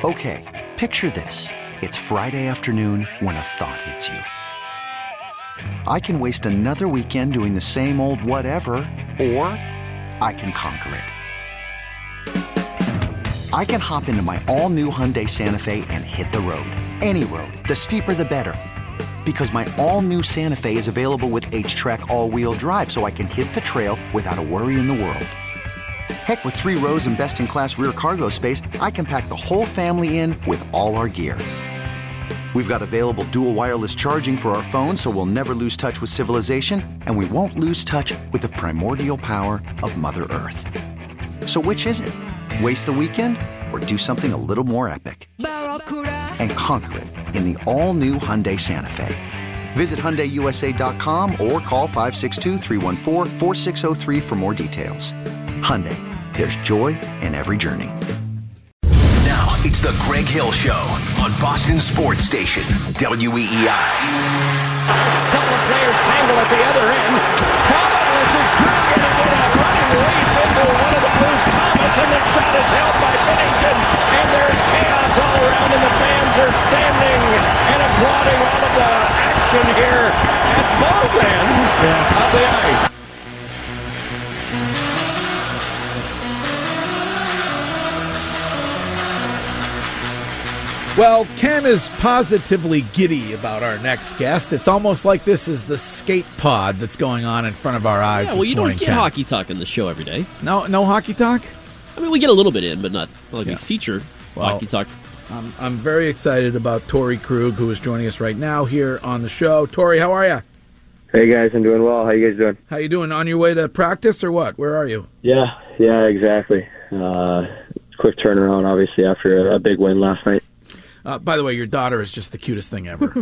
Okay, picture this. It's Friday afternoon when a thought hits you. I can waste another weekend doing the same old whatever, or I can conquer it. I can hop into my all-new Hyundai Santa Fe and hit the road. Any road. The steeper, the better. Because my all-new Santa Fe is available with H-Track all-wheel drive, so I can hit the trail without a worry in the world. Heck, with 3 rows and best-in-class rear cargo space, I can pack the whole family in with all our gear. We've got available dual wireless charging for our phones, so we'll never lose touch with civilization, and we won't lose touch with the primordial power of Mother Earth. So which is it? Waste the weekend or do something a little more epic? And conquer it in the all-new Hyundai Santa Fe. Visit HyundaiUSA.com or call 562-314-4603 for more details. Hyundai, there's joy in every journey. Now it's the Greg Hill Show on Boston Sports Station, WEEI. Couple of players tangle at the other end. Thomas is Krug and get a running leap into one of the Blues, Thomas, and the shot is held by Binnington. And there's chaos all around, and the fans are standing and applauding all of the action here at both ends of the ice. Well, Ken is positively giddy about our next guest. It's almost like this is the skate pod that's going on in front of our eyes Yeah, well, this you morning, don't get Ken. hockey talk in the show every day. No hockey talk? I mean, we get a little bit in, but not like Yeah. we feature Well, hockey talk. I'm very excited about Torrey Krug, who is joining us right now here on the show. Torrey, how are you? Hey guys, I'm doing well. How you guys doing? How you doing? On your way to practice or what? Where are you? Yeah, exactly. Quick turnaround, obviously, after a big win last night. By the way, your daughter is just the cutest thing ever.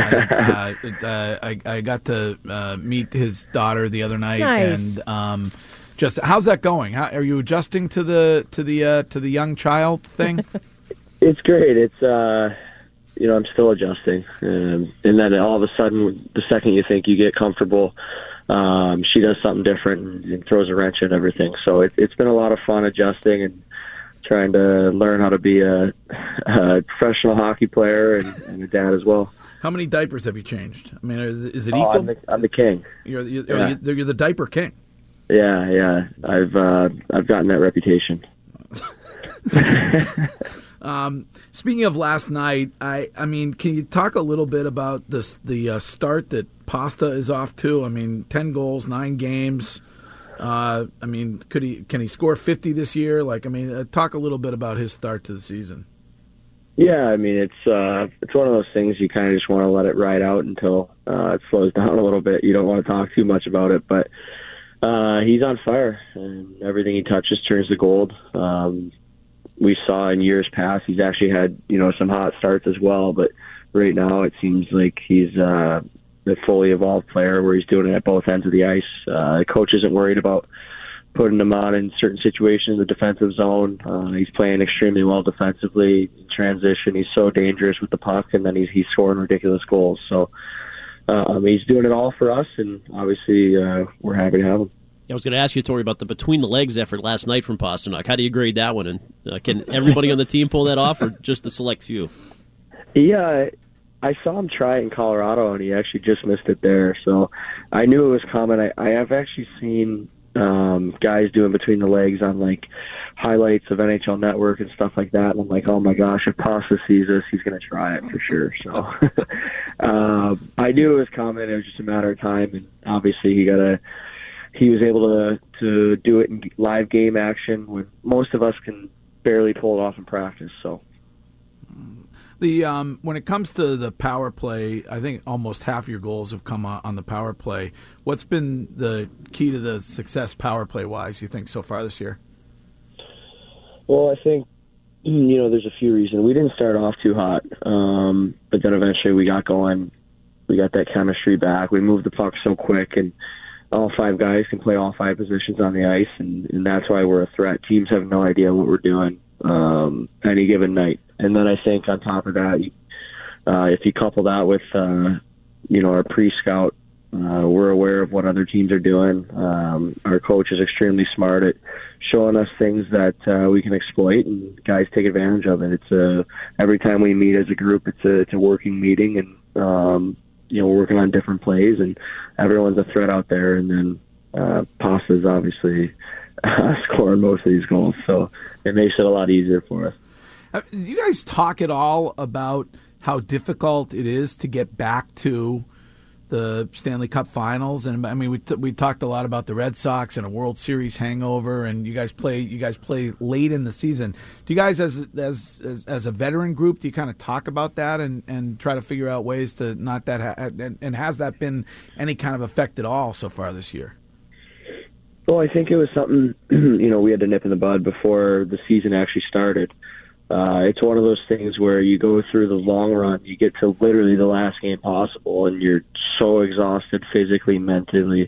I got to meet his daughter the other night, Nice. and just how's that going? How, are you adjusting to the young child thing? It's great. It's I'm still adjusting, and then all of a sudden, the second you think you get comfortable, she does something different and throws a wrench in everything. So it's been a lot of fun adjusting and trying to learn how to be a professional hockey player and a dad as well. How many diapers have you changed? I mean, is it equal? I'm the king. You're the diaper king. Yeah. I've gotten that reputation. Speaking of last night, I mean, can you talk a little bit about the start that Pasta is off to? I mean, 10 goals, 9 games. I mean, can he score 50 this year? Talk a little bit about his start to the season. Yeah, I mean, it's one of those things you kind of just want to let it ride out until it slows down a little bit. You don't want to talk too much about it, but he's on fire, and everything he touches turns to gold. We saw in years past he's actually had some hot starts as well, but right now it seems like he's a fully evolved player where he's doing it at both ends of the ice. The coach isn't worried about putting him on in certain situations, the defensive zone. He's playing extremely well defensively in transition. He's so dangerous with the puck, and then he's scoring ridiculous goals. So he's doing it all for us, and obviously we're happy to have him. I was going to ask you, Torrey, about the between-the-legs effort last night from Pasternak. How do you grade that one? And can everybody on the team pull that off, or just the select few? Yeah, I saw him try it in Colorado, and he actually just missed it there. So I knew it was coming. I have actually seen guys doing between the legs on highlights of NHL Network and stuff like that. And I'm like, oh my gosh, if Pasta sees this, he's going to try it for sure. So I knew it was coming. It was just a matter of time. And obviously he was able to do it in live game action when most of us can barely pull it off in practice. So. When it comes to the power play, I think almost half your goals have come on the power play. What's been the key to the success power play-wise, you think, so far this year? Well, I think, there's a few reasons. We didn't start off too hot, but then eventually we got going. We got that chemistry back. We moved the puck so quick, and all 5 guys can play all 5 positions on the ice, and that's why we're a threat. Teams have no idea what we're doing any given night. And then I think on top of that, if you couple that with, our pre-scout We're aware of what other teams are doing. Our coach is extremely smart at showing us things that we can exploit, and guys take advantage of it. It's every time we meet as a group, it's a working meeting, and we're working on different plays, and everyone's a threat out there. And then Pasta's obviously scoring most of these goals, so it makes it a lot easier for us. Do you guys talk at all about how difficult it is to get back to the Stanley Cup Finals? And I mean, we talked a lot about the Red Sox and a World Series hangover, and you guys play late in the season. Do you guys, as a veteran group, do you kind of talk about that and try to figure out ways to not that? And has that been any kind of effect at all so far this year? Well, I think it was something we had to nip in the bud before the season actually started. It's one of those things where you go through the long run, you get to literally the last game possible, and you're so exhausted physically, mentally,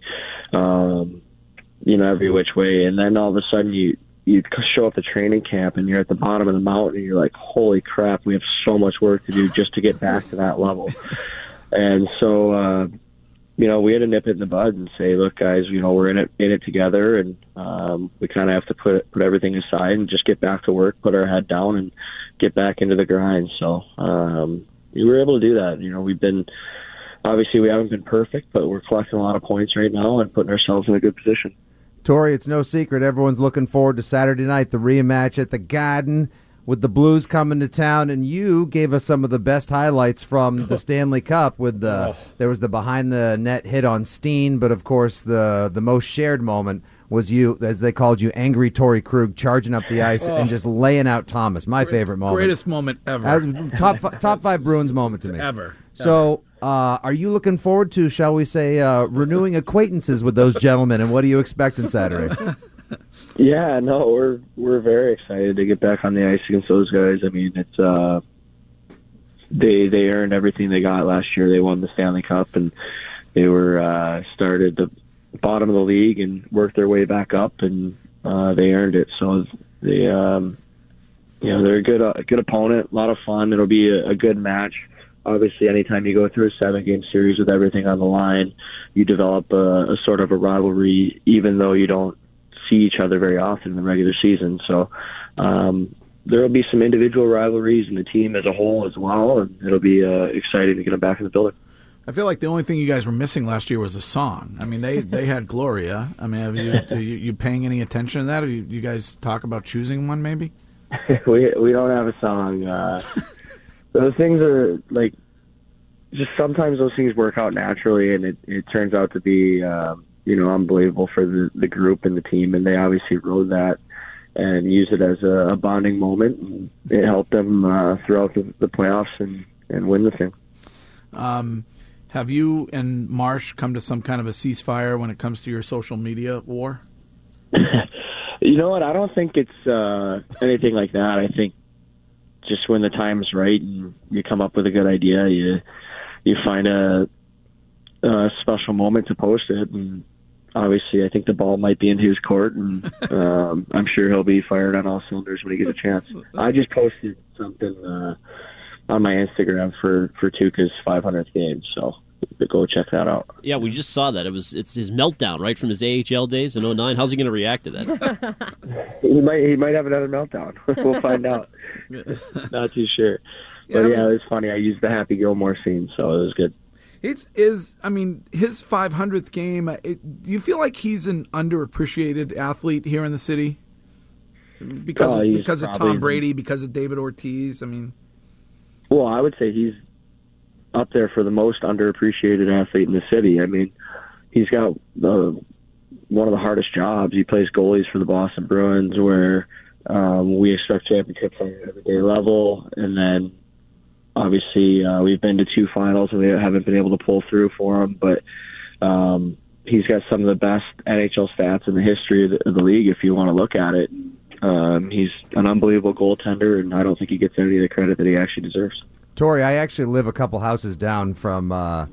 every which way. And then all of a sudden you show up to training camp and you're at the bottom of the mountain and you're like, holy crap, we have so much work to do just to get back to that level. And so, we had to nip it in the bud and say, look, guys, we're in it together, and we kind of have to put everything aside and just get back to work, put our head down, and get back into the grind. So we were able to do that. Obviously we haven't been perfect, but we're collecting a lot of points right now and putting ourselves in a good position. Torrey, it's no secret everyone's looking forward to Saturday night, the rematch at the Garden, with the Blues coming to town, and you gave us some of the best highlights from the Stanley Cup. There was the behind-the-net hit on Steen, but of course the most shared moment was you, as they called you, Angry Torrey Krug, charging up the ice and just laying out Thomas. My favorite moment. Greatest moment ever. Top five Bruins moment to me. Ever. So are you looking forward to, shall we say, renewing acquaintances with those gentlemen, and what are you expecting Saturday? Yeah, no, we're very excited to get back on the ice against those guys. I mean, it's they earned everything they got last year. They won the Stanley Cup, and they were started the bottom of the league and worked their way back up, and they earned it. So they, they're a good opponent, a lot of fun. It'll be a good match. Obviously, anytime you go through a 7-game series with everything on the line, you develop a sort of a rivalry, even though you don't see each other very often in the regular season. So there will be some individual rivalries in the team as a whole as well, and it'll be exciting to get them back in the building. I feel like the only thing you guys were missing last year was a song. I mean, they had Gloria. I mean, are you paying any attention to that? Have you guys talk about choosing one maybe? we don't have a song. Those things are like, just sometimes those things work out naturally, and it turns out to be unbelievable for the group and the team, and they obviously rode that and used it as a bonding moment, and it helped them throughout the playoffs and win the thing. Have you and Marsh come to some kind of a ceasefire when it comes to your social media war? You know what? I don't think it's anything like that. I think just when the time is right and you come up with a good idea, you find a special moment to post it, and obviously I think the ball might be in his court, and I'm sure he'll be fired on all cylinders when he gets a chance. I just posted something on my Instagram for Tuukka's 500th game, so go check that out. Yeah, we just saw that. It's his meltdown, right, from his AHL days in 2009. How's he going to react to that? He might have another meltdown. We'll find out. Not too sure. But yeah, it was funny. I used the Happy Gilmore scene, so it was good. His 500th game, do you feel like he's an underappreciated athlete here in the city? Because of Tom Brady, because of David Ortiz? I mean, well, I would say he's up there for the most underappreciated athlete in the city. I mean, he's got one of the hardest jobs. He plays goalies for the Boston Bruins, where we expect championships on an everyday level, and then obviously we've been to 2 finals and we haven't been able to pull through for him, but he's got some of the best NHL stats in the history of the league if you want to look at it. He's an unbelievable goaltender, and I don't think he gets any of the credit that he actually deserves. Torrey, I actually live a couple houses down from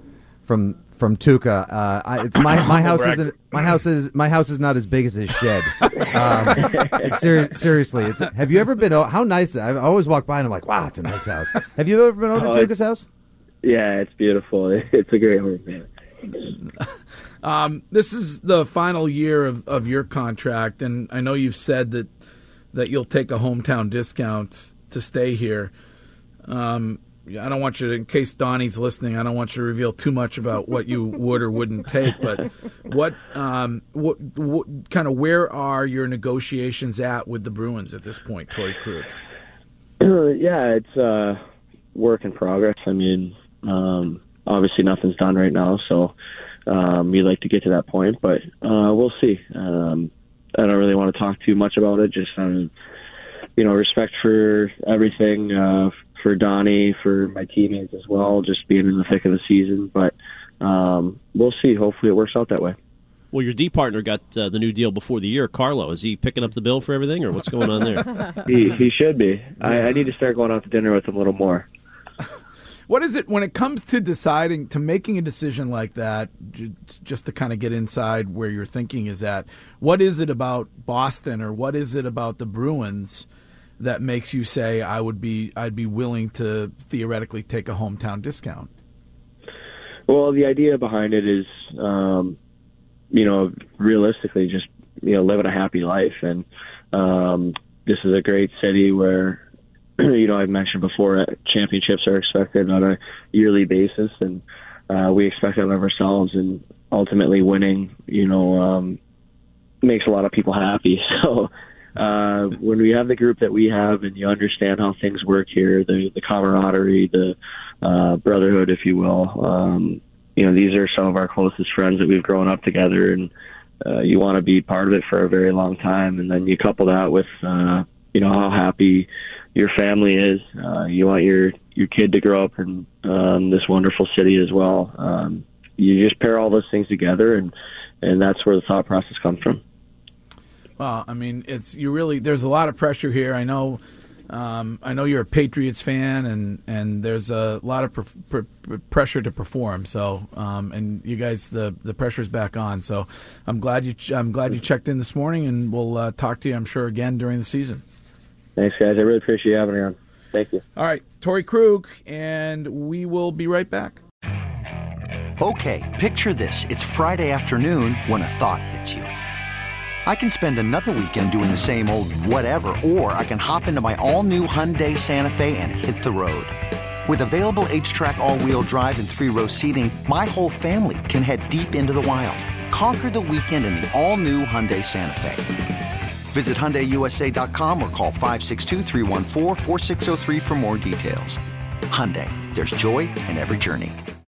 Tuukka. It's my house isn't my house is not as big as his shed. Seriously, have you ever been? How nice! I always walk by and I'm like, wow, it's a nice house. Have you ever been over to Tuukka's house? Yeah, it's beautiful. It's a great home, man. This is the final year of your contract, and I know you've said that you'll take a hometown discount to stay here. I don't want you to, in case Donnie's listening, I don't want you to reveal too much about what you would or wouldn't take. But what kind of where are your negotiations at with the Bruins at this point, Torey Krug? Yeah, it's work in progress. I mean, obviously nothing's done right now, so you'd like to get to that point, but we'll see. I don't really want to talk too much about it. Just respect for everything. For Donnie, for my teammates as well, just being in the thick of the season. But we'll see. Hopefully it works out that way. Well, your D partner got the new deal before the year. Carlo, is he picking up the bill for everything, or what's going on there? He should be. I need to start going out to dinner with him a little more. What is it when it comes to making a decision like that, just to kind of get inside where your thinking is at? What is it about Boston, or what is it about the Bruins that makes you say I'd be willing to theoretically take a hometown discount? Well, the idea behind it is, realistically, just living a happy life, and this is a great city where, I've mentioned before, championships are expected on a yearly basis, and we expect that of ourselves, and ultimately winning, makes a lot of people happy. So. When we have the group that we have, and you understand how things work here, the camaraderie, the brotherhood, if you will, these are some of our closest friends that we've grown up together, and you want to be part of it for a very long time. And then you couple that with, how happy your family is. You want your kid to grow up in this wonderful city as well. You just pair all those things together, and that's where the thought process comes from. Well, I mean, there's a lot of pressure here. I know you're a Patriots fan, and there's a lot of pressure to perform. So, and you guys, the pressure's back on. So, I'm glad you checked in this morning, and we'll talk to you, I'm sure, again during the season. Thanks, guys. I really appreciate you having me on. Thank you. All right, Torey Krug, and we will be right back. Okay, picture this. It's Friday afternoon when a thought hits you. I can spend another weekend doing the same old whatever, or I can hop into my all-new Hyundai Santa Fe and hit the road. With available H-Track all-wheel drive and 3-row seating, my whole family can head deep into the wild. Conquer the weekend in the all-new Hyundai Santa Fe. Visit HyundaiUSA.com or call 562-314-4603 for more details. Hyundai, there's joy in every journey.